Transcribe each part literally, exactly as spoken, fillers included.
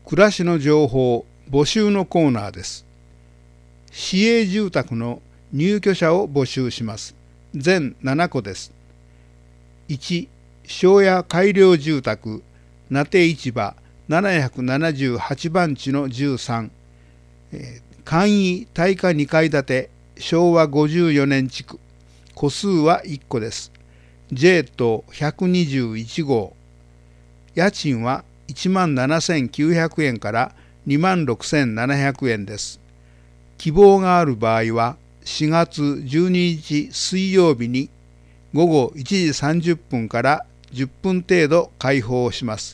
暮らしの情報募集のコーナーです。市営住宅の入居者を募集します。全ななこです。いち、庄屋改良住宅名手市場ななひゃくななじゅうはちばん地のじゅうさん、えー、簡易耐火にかい建てしょうわごじゅうよねん築、戸数はいっこです。J 棟ひゃくにじゅういちごう、家賃はいちまんななせんきゅうひゃくえんからにまんろくせんななひゃくえんです。希望がある場合はしがつじゅうににち水曜日にごごいちじさんじゅっぷんからじゅっぷん程度開放します。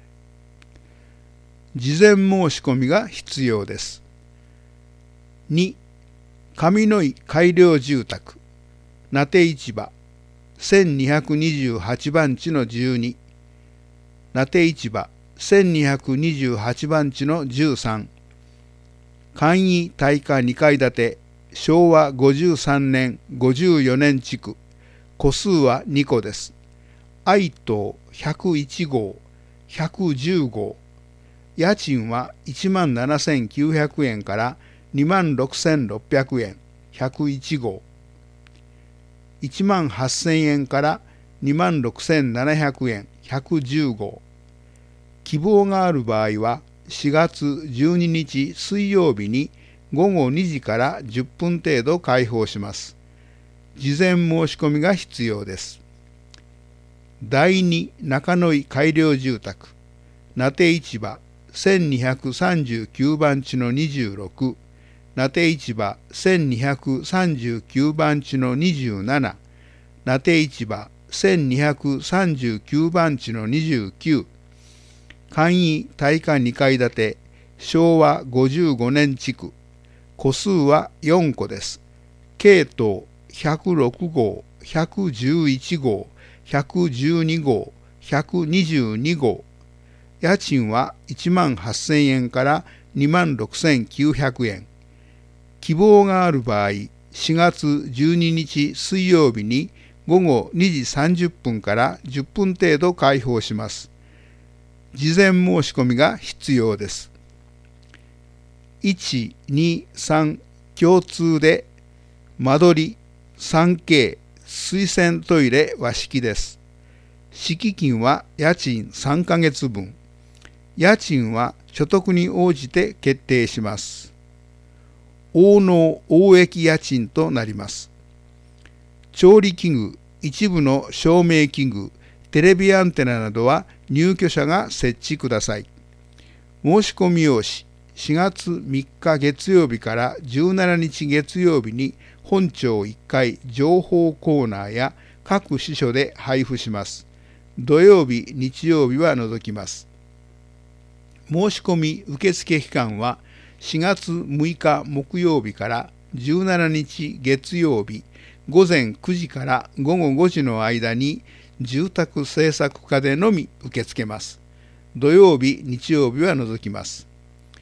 事前申し込みが必要です。に、上野井改良住宅名手市場せんにひゃくにじゅうはちばん地のじゅうに、名手市場せんにひゃくにじゅうはちばん地のじゅうさん、簡易耐火にかい建てしょうわごじゅうさんねんごじゅうよねん築、戸数はにこです。愛棟ひゃくいちごう、ひゃくじゅうごう、家賃はいちまんななせんきゅうひゃくえんからにまんろくせんろっぴゃくえん、ひゃくいちごう、いちまんはっせんえんからにまんろくせんななひゃくえん、ひゃくじゅうごう。希望がある場合はしがつじゅうににち水曜日にごごにじからじゅっぷん程度開放します。事前申し込みが必要です。だいに中野井改良住宅名手市場せんにひゃくさんじゅうきゅうばん地のにじゅうろく、名手市場せんにひゃくさんじゅうきゅうばん地のにじゅうなな、名手市場せんにひゃくさんじゅうきゅうばん地のにじゅうきゅう、簡易耐火にかい建てしょうわごじゅうごねん築、戸数はよんこです。系統ひゃくろくごう、ひゃくじゅういちごう、ひゃくじゅうにごう、ひゃくにじゅうにごう。家賃はいちまんはっせんえんからにまんろくせんきゅうひゃくえん。希望がある場合、しがつじゅうににち水曜日にごごにじさんじゅっぷんからじゅっぷん程度開放します。事前申し込みが必要です。いち、に、さん共通で間取り スリーケー 水洗トイレ和式です。敷金は家賃さんかげつぶん。家賃は所得に応じて決定します。応納応益家賃となります。調理器具、一部の照明器具、テレビアンテナなどは入居者が設置ください。申し込み用紙、しがつみっか月曜日からじゅうしちにち月曜日に本庁いっかい情報コーナーや各支所で配布します。土曜日、日曜日は除きます。申し込み受付期間はしがつむいか木曜日からじゅうしちにち月曜日ごぜんくじからごごごじの間に住宅政策課でのみ受け付けます。土曜日、日曜日は除きます。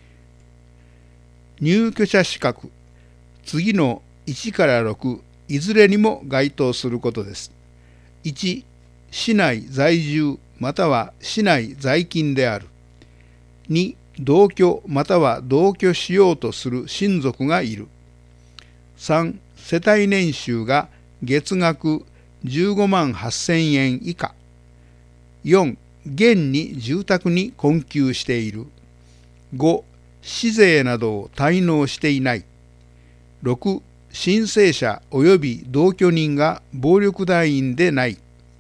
入居者資格、次のいちからろくいずれにも該当することです。いち、市内在住または市内在勤である。に、同居または同居しようとする親族がいる。さん、世帯年収が月額じゅうごまんはっせんえん以下。よん、現に住宅に困窮している。ご、市税などを滞納していない。ろく、申請者及び同居人が暴力団員でない。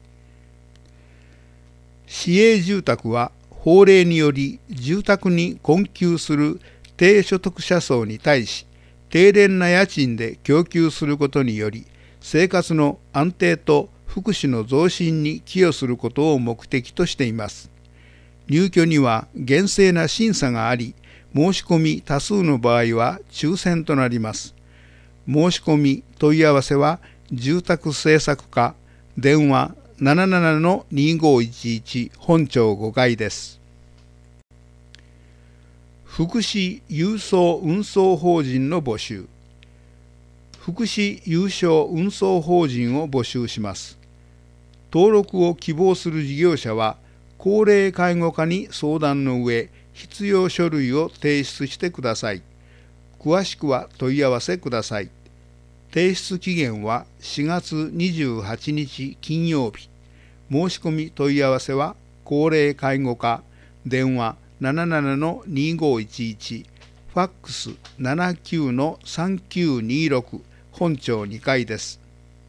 市営住宅は法令により住宅に困窮する低所得者層に対し低廉な家賃で供給することにより生活の安定と福祉の増進に寄与することを目的としています。入居には厳正な審査があり、申し込み多数の場合は抽選となります。申し込み問い合わせは住宅政策課電話ななななのにごいちいち本庁ごかいです。福祉郵送運送法人の募集。福祉郵送運送法人を募集します。登録を希望する事業者は高齢介護課に相談の上、 必要書類を提出してください。詳しくは問い合わせください。提出期限はしがつにじゅうはちにち金曜日。申し込み問い合わせは高齢介護課、電話 ななななのにごいちいち、ファックス ななきゅうのさんきゅうにろく、本庁にかいです。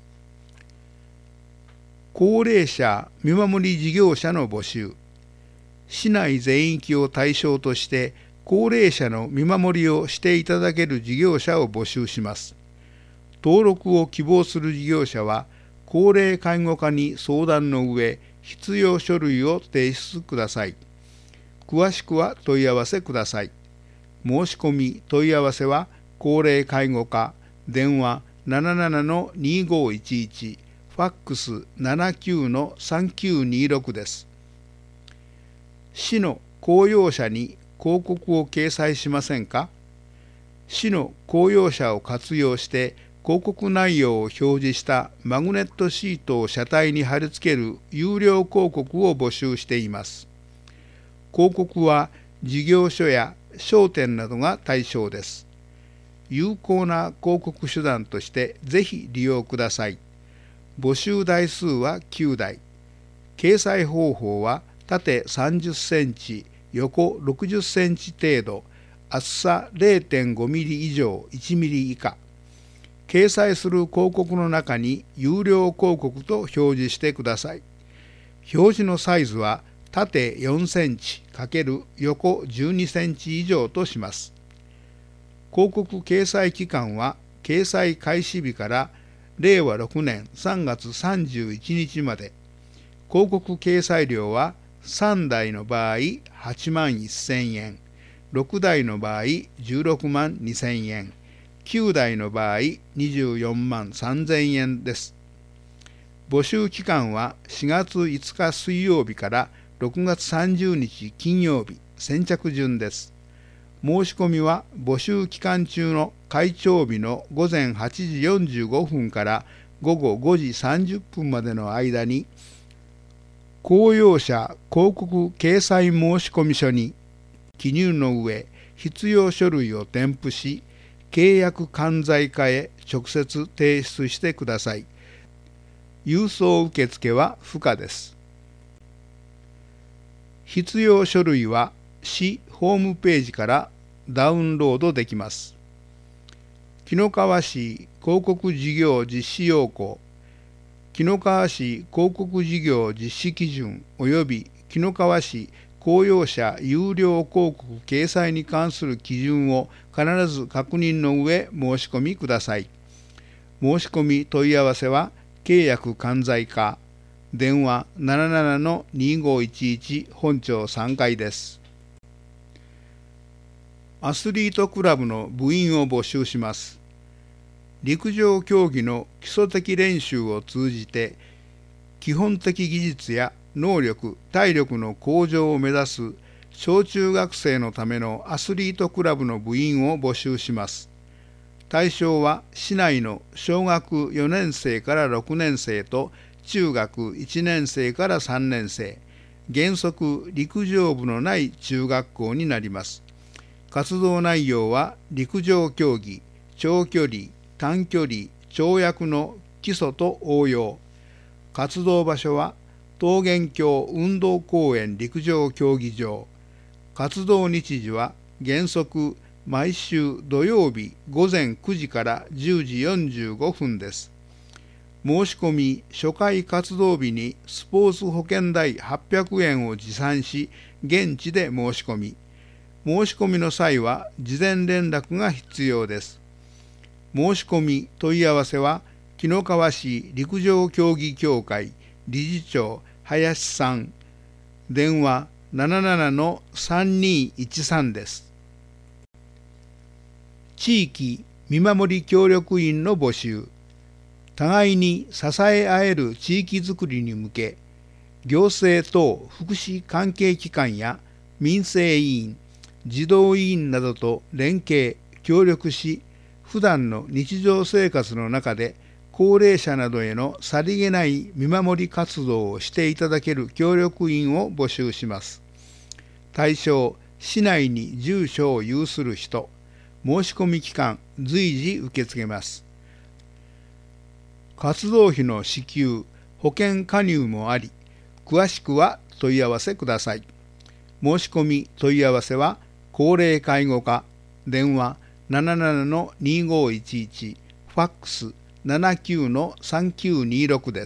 高齢者見守り事業者の募集。市内全域を対象として高齢者の見守りをしていただける事業者を募集します。登録を希望する事業者は高齢介護課に相談の上、必要書類を提出ください。詳しくは問い合わせください。申し込み問い合わせは高齢介護課、電話 ななななのにごいちいち、ファックス ななきゅうのさんきゅうにろくです。市の公用車に広告を掲載しませんか？市の公用車を活用して広告内容を表示したマグネットシートを車体に貼り付ける有料広告を募集しています。広告は事業所や商店などが対象です。有効な広告手段としてぜひ利用ください。募集台数はきゅうだい。掲載方法は縦さんじゅっセンチ、横ろくじゅっセンチ程度、厚さ れいてんごミリ以上いちミリ以下。掲載する広告の中に有料広告と表示してください。表示のサイズは縦よんセンチ×横じゅうにセンチ以上とします。広告掲載期間は掲載開始日かられいわろくねんさんがつさんじゅういちにちまで。広告掲載料はさんだいの場合はちまんせんえん、ろくだいの場合じゅうろくまんにせんえん、きゅうだいの場合にじゅうよんまんさんぜんえんです。募集期間はしがついつか水曜日からろくがつさんじゅうにち金曜日、先着順です。申し込みは募集期間中の開帳日のごぜんはちじよんじゅうごふんからごごごじさんじゅっぷんまでの間に、公用車広告掲載申込書に記入の上、必要書類を添付し、契約管財課へ直接提出してください。郵送受付は不可です。必要書類は市ホームページからダウンロードできます。紀の川市広告事業実施要項、紀の川市広告事業実施基準及び紀の川市公用車有料広告掲載に関する基準を必ず確認の上申し込みください。申し込み問い合わせは契約管財課、電話 ななななのにごいちいち 本庁さんかいです。アスリートクラブの部員を募集します。陸上競技の基礎的練習を通じて基本的技術や能力・体力の向上を目指す小中学生のためのアスリートクラブの部員を募集します。対象は市内の小学よねんせいからろくねんせいと中学いちねんせいからさんねんせい、原則陸上部のない中学校になります。活動内容は陸上競技、長距離、短距離、跳躍の基礎と応用。活動場所は桃源郷運動公園陸上競技場。活動日時は原則毎週土曜日ごぜんくじからじゅうじよんじゅうごふんです。申し込み初回活動日にスポーツ保険代はっぴゃくえんを持参し、現地で申し込み。申し込みの際は事前連絡が必要です。申し込み問い合わせは紀の川市陸上競技協会理事長林さん、電話 ななななのさんにいちさん です。地域見守り協力員の募集。互いに支え合える地域づくりに向け、行政等福祉関係機関や民生委員、児童委員などと連携協力し、普段の日常生活の中で高齢者などへのさりげない見守り活動をしていただける協力員を募集します。対象市内に住所を有する人、申し込み期間随時受け付けます。活動費の支給、保険加入もあり、詳しくは問い合わせください。申し込み問い合わせは高齢介護課、電話 ななななのにごいちいち、ファックス ななきゅうのさんきゅうにろくです。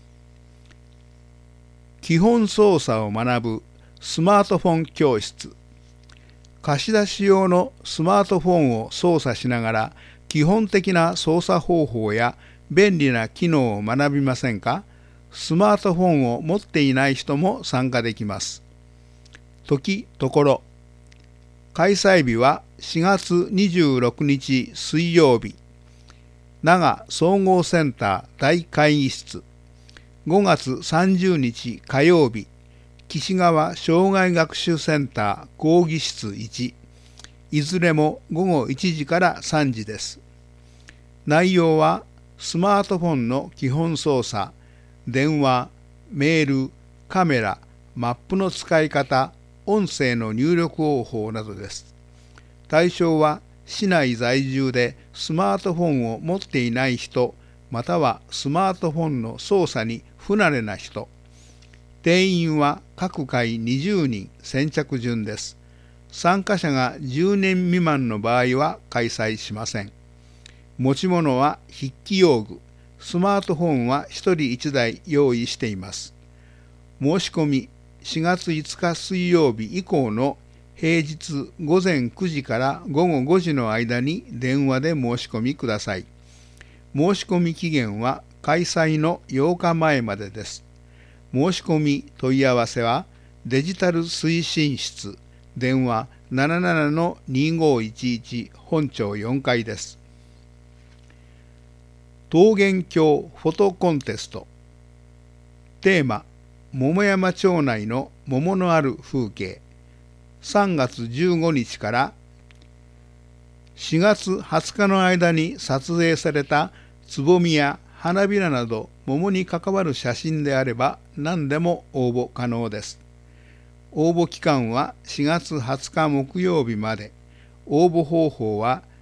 基本操作を学ぶスマートフォン教室。貸し出し用のスマートフォンを操作しながら基本的な操作方法や便利な機能を学びませんか？スマートフォンを持っていない人も参加できます。時ところ。開催日はしがつにじゅうろくにち水曜日。長総合センター大会議室。ごがつさんじゅうにち火曜日。岸川障害学習センター講義室いち。いずれもごごいちじからさんじです。内容はスマートフォンの基本操作、電話、メール、カメラ、マップの使い方、音声の入力方法などです。対象は市内在住でスマートフォンを持っていない人、またはスマートフォンの操作に不慣れな人。定員は各回にじゅうにん、先着順です。参加者がじゅうねん未満の場合は開催しません。持ち物は筆記用具、スマートフォンはひとりいちだい用意しています。申し込みしがついつか水曜日以降の平日ごぜんくじからごごごじの間に電話で申し込みください。申し込み期限は開催のようかまえまでです。申し込み問い合わせはデジタル推進室、電話 ななななのにごいちいち 本庁よんかいです。桃源郷フォトコンテスト。テーマ、桃山町内の桃のある風景。さんがつじゅうごにちからしがつはつかの間に撮影されたつぼみや花びらなど桃に関わる写真であれば何でも応募可能です。応募期間はしがつはつか木曜日まで。応募方法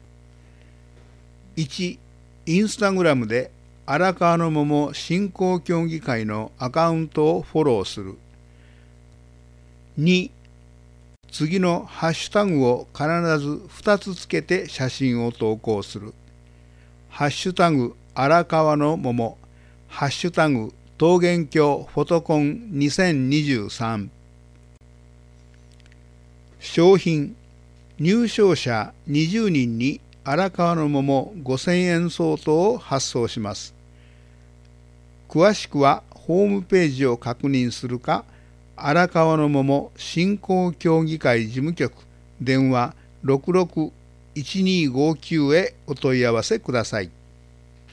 はいち、インスタグラムで荒川の桃振興協議会のアカウントをフォローする。に、次のハッシュタグを必ずふたつつけて写真を投稿する。ハッシュタグ荒川の桃、ハッシュタグ桃源郷フォトコンにせんにじゅうさん。賞品、入賞者にじゅうにんに荒川の桃ごせんえん相当を発送します。詳しくはホームページを確認するか、荒川の桃振興協議会事務局電話 ろくろくいちにごきゅう へお問い合わせください。